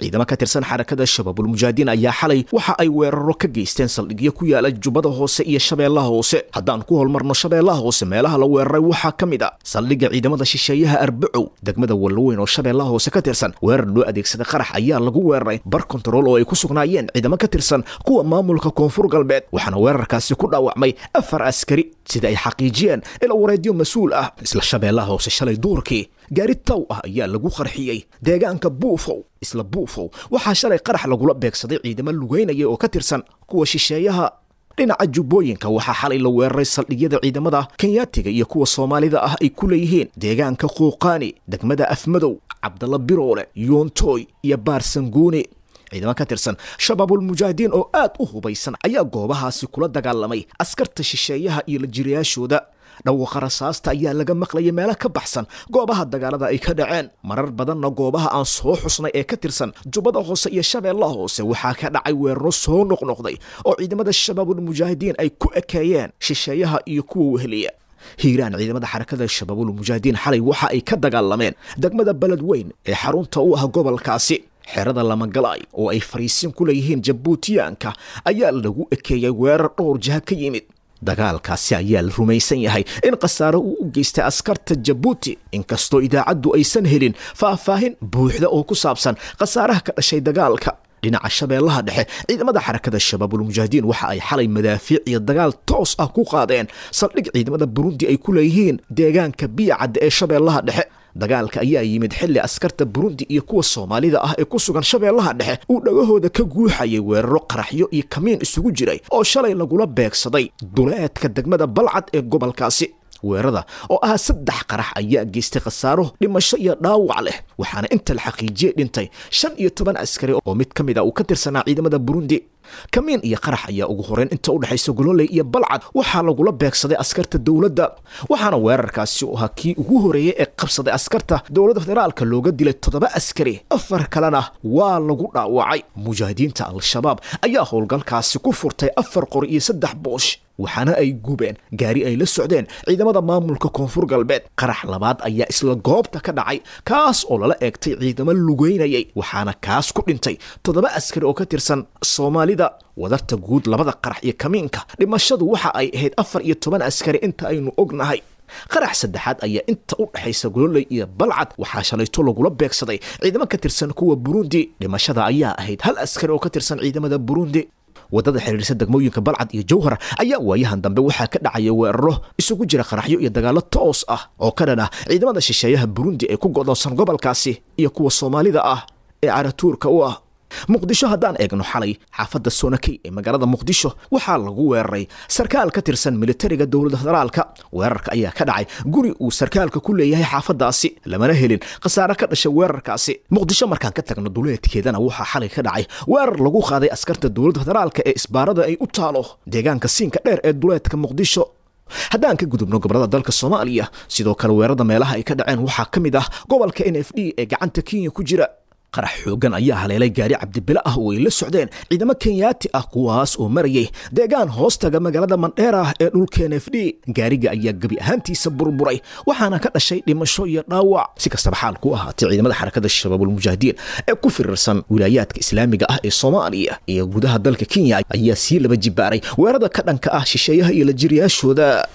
ciidamo ka tirsan xarakada shabaabul mujaahidiin ayaa xalay waxa ay weeraro ka geysteen saldhigyo ku yaala jubbada hoose iyo shabeellaha hoose haddaan ku holmarno shabeellaha hoose meelaha la weeraray waxaa ka mid ah saldhigga ciidamada shisheeyaha arbacow degmada wallaweyn oo shabeellaha hoose ka tirsan weerar loo adeegsaday qarax ayaa lagu weeraray bar kontarool oo ay ku sugnaayeen ciidamo ka tirsan kuwa maamulka koonfur galbeed waxaana weerarkaasi ku dhaawacmay 4 askari sida ay xaqiijiyeen ila wareedyo mas'uul ah isla shabeellaha hoose shalay duurkii gaari taw ah ayaa lagu qarxiyey deegaanka buufow isla buufow waxaa shalay qarax lagula beegsaday ciidamo lugeynaya oo ka tirsan kuwa shisheeyaha dhinaca jubbooyinka waxaa xalay la weeraray saldhigyada ciidamada kenyaatiga iyo kuwa soomaalida ah ay ku leeyihiin deegaanka quuqaani degmada afmadow cabdalla biroole yoontoy iyo baarsanguuni ciidamo ka tirsan shabaabul mujaahidiin oo aad u hubaysan ayaa goobahaasi kula dagaalamay askarta shisheeyaha iyo la jirayaashooda dhawaaqa rasaasta ayaa laga maqlayay meelo ka baxsan goobaha dagaalada ay ka dhaceen marar badanna goobaha aan soo xusnay ee ka tirsan jubbada hoose iyo shabeellaha hoose waxaa ka dhacay weeraro soo noqnoqday oo ciidamada shabaabul mujaahidiin ay ku ekeeyeen shisheeyaha iyo kuwa weheliya hiiraan ciidamada xarakada shabaabul mujaahidiin xalay waxa ay ka dagaalameen degmada beledweyn ee xarunta u ah gobolkaasi xerada Lamagalaay oo ay fariisin ku leeyihiin Jabuutiyaanka ayaa lagu ekeeyay weerar dhowr jiha ka yimid dagaalkaasi ayaa la rumaysan yahay in qasaaro uu u geystay askarta Jabuuti inkastoo idaacaddu aysan helin faahfaahin buuxda oo ku saabsan qasaaraha ka dhashay dagaalka dhinaca shabeellaha dhexe ciidamada xarakada shabaabul mujaahidiin waxa ay xalay madaafiic iyo dagaal toos ah ku qaadeen saldhig ciidamada Burundi ay ku leeyihiin deegaanka Biyacad ee shabeellaha dhexe dagaalka ayaa yimid xilli askarta Burundi iyo kuwa Soomaalida ah ee ku sugan shabeellaha dhexe uu dhagahooda ka guuxayay weeraro qaraxyo iyo kamiin isugu jiray oo shalay lagula beegsaday duleedka degmada Balcad ee gobolkaasi weerarada oo ah 3 qarax ayaa geystay khasaaro dhimasho iyo dhaawac leh waxaana inta la xaqiijiyay dhintay 15 askari oo mid kamid ah uu ka tirsanaa ciidamada Burundi kamiin iyo qarax ayaa ugu horeen inta u dhaxaysa Gololey iyo Balcad waxaa lagula beegsaday askarta dawladda waxaana weerarkaasi u ahaa kii ugu horeeyay ee qabsaday askarta dawladda federaalka looga dilay 7 askari 4 kalena waa lagu dhaawacay mujaahidiinta al-shabaab ayaa howlgalkaasi ku furtay 4 qori iyo 3 boosh waxaana ay gubeen gaari ay la socdeen ciidamada maamulka koonfur galbeed qarax labaad ayaa isla goobta ka dhacay kaas oo lala eegtay ciidamo lugeynayay waxaana kaas ku dhintay 7 askari oo ka tirsan Soomaalida wadarta guud labada qarax iyo kamiinka dhimashadu waxa ay ahayd 14 askari inta aynu ognahay qarax saddexaad ayaa inta u dhaxaysa Gololey iyo Balcad waxaa shalayto lagula beegsaday ciidamo ka tirsan kuwa Burundi dhimashada ayaa ahayd 1 askari oo ka tirsan ciidamada Burundi wadada xiriirisa degmooyinka Balcad iyo Jowhar ayaa waayahan dambe waxaa ka dhacay weeraro isugu jira qaraxyo iyo dagaalo toos ah oo ka dhana ciidamada shisheeyaha Burundi ee ku go'doonsan gobolkaasi iyo kuwa Soomaalida ah ee caratuurka u ah muqdisho haddaan eegno xalay xaafadda Soonakey ee magaalada muqdisho waxaa lagu weeraray sarkaal ka tirsan militariga dawladda federaalka weerarka ayaa ka dhacay guri uu sarkaalka ku leeyahay xaafadaasi lamana helin qasaare ka dhashay weerarkaasi muqdisho markaan ka tagno duleedkeedana waxaa xalay ka dhacay weerar lagu qaaday askarta dawladda federaalka ee isbaarada ay u taalo deegaanka siinka dheer ee duleedka muqdisho haddaan ka gudubno gobolada dalka Soomaaliya sidoo kale weerarada meelaha ay ka dhaceen waxaa ka mid ah gobolka NFD ee gacanta Kenya ku jira qarax xoogan ayaa haleelay gaari cabdibile ah oo ay la socdeen ciidamo Kenyaati ah kuwaas oo marayay deegaan hoostaga magaalada Mandheera ee dhulka NFD gaariga ayaa gabi ahaantiisa burburay waxaana ka dhashay dhimasho iyo dhaawac si kastaba xaalku ahaatay ciidamada xarakada shabaabul mujaahidiin ee ku firirsan wilaayadka islaamiga ah ee Soomaaliya iyo gudaha dalka Kenya ayaa si laba jibaaray weerarada ka dhanka ah shisheeyaha iyo la jiriyaashooda